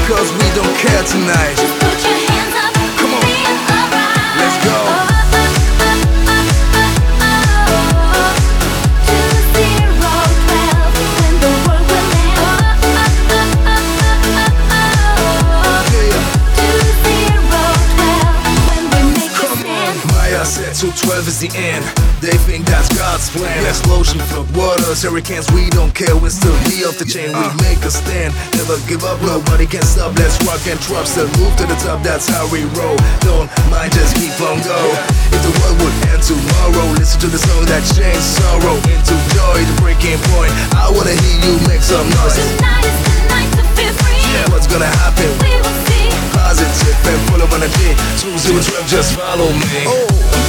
cause we don't care tonight. Just put your hands up, come on, feel alright. let's go. 2012, when the world will end. 2012, when we make a stand. Maya said 212 is the end. They think that's God's plan. Explosion, flood waters, hurricanes, we don't care. We still be off the chain, we make a stand. Never give up, nobody can stop. Let's rock and drop, still move to the top, that's how we roll. Don't mind, just keep on go. If the world would end tomorrow, listen to the song that changed sorrow into joy, the breaking point. I wanna hear you make some noise. Tonight is the night to feel free. Yeah, what's gonna happen? We will see. Positive and full of energy. 2012, just follow me. Oh.